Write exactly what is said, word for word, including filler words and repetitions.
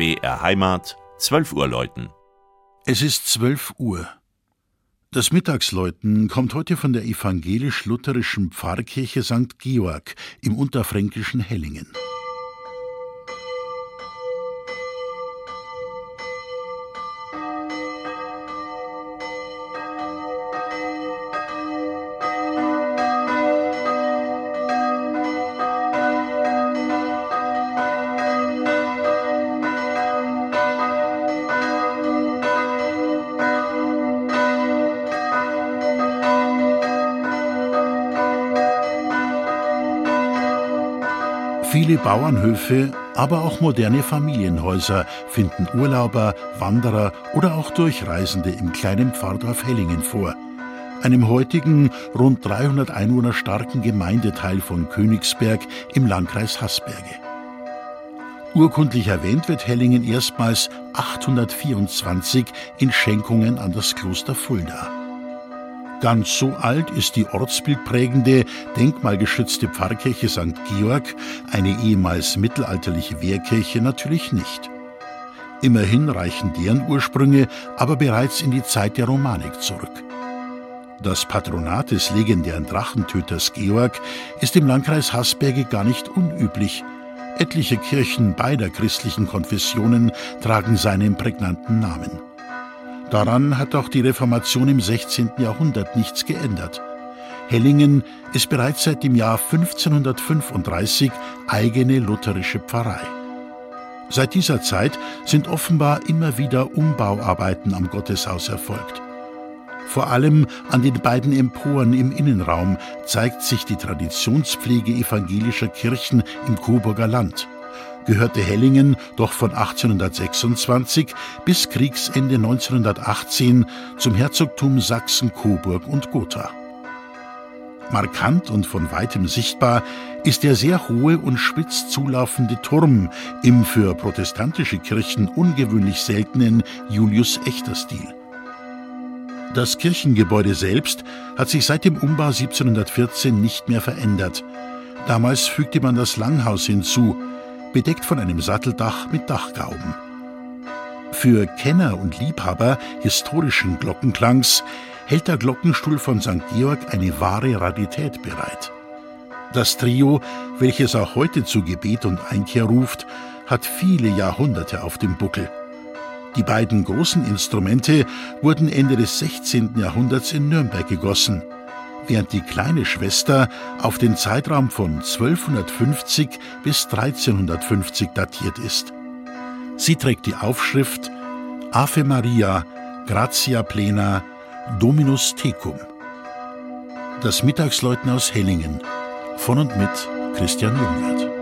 B R Heimat, zwölf Uhr läuten. Es ist zwölf Uhr. Das Mittagsläuten kommt heute von der evangelisch-lutherischen Pfarrkirche Sankt Georg im unterfränkischen Hellingen. Viele Bauernhöfe, aber auch moderne Familienhäuser finden Urlauber, Wanderer oder auch Durchreisende im kleinen Pfarrdorf Hellingen vor, einem heutigen, rund dreihundert Einwohner starken Gemeindeteil von Königsberg im Landkreis Haßberge. Urkundlich erwähnt wird Hellingen erstmals achthundertvierundzwanzig in Schenkungen an das Kloster Fulda. Ganz so alt ist die ortsbildprägende, denkmalgeschützte Pfarrkirche Sankt Georg, eine ehemals mittelalterliche Wehrkirche, natürlich nicht. Immerhin reichen deren Ursprünge aber bereits in die Zeit der Romanik zurück. Das Patronat des legendären Drachentöters Georg ist im Landkreis Haßberge gar nicht unüblich. Etliche Kirchen beider christlichen Konfessionen tragen seinen prägnanten Namen. Daran hat auch die Reformation im sechzehnten Jahrhundert nichts geändert. Hellingen ist bereits seit dem Jahr fünfzehnhundertfünfunddreißig eigene lutherische Pfarrei. Seit dieser Zeit sind offenbar immer wieder Umbauarbeiten am Gotteshaus erfolgt. Vor allem an den beiden Emporen im Innenraum zeigt sich die Traditionspflege evangelischer Kirchen im Coburger Land. Gehörte Hellingen doch von achtzehnhundertsechsundzwanzig bis Kriegsende neunzehnhundertachtzehn zum Herzogtum Sachsen-Coburg und Gotha. Markant und von weitem sichtbar ist der sehr hohe und spitz zulaufende Turm im für protestantische Kirchen ungewöhnlich seltenen Julius-Echter-Stil. Das Kirchengebäude selbst hat sich seit dem Umbau siebzehnhundertvierzehn nicht mehr verändert. Damals fügte man das Langhaus hinzu, bedeckt von einem Satteldach mit Dachgauben. Für Kenner und Liebhaber historischen Glockenklangs hält der Glockenstuhl von Sankt Georg eine wahre Rarität bereit. Das Trio, welches auch heute zu Gebet und Einkehr ruft, hat viele Jahrhunderte auf dem Buckel. Die beiden großen Instrumente wurden Ende des sechzehnten Jahrhunderts in Nürnberg gegossen, während die kleine Schwester auf den Zeitraum von zwölfhundertfünfzig bis dreizehnhundertfünfzig datiert ist. Sie trägt die Aufschrift Ave Maria, gratia plena, Dominus tecum. Das Mittagsläuten aus Hellingen, von und mit Christian Jungwirth.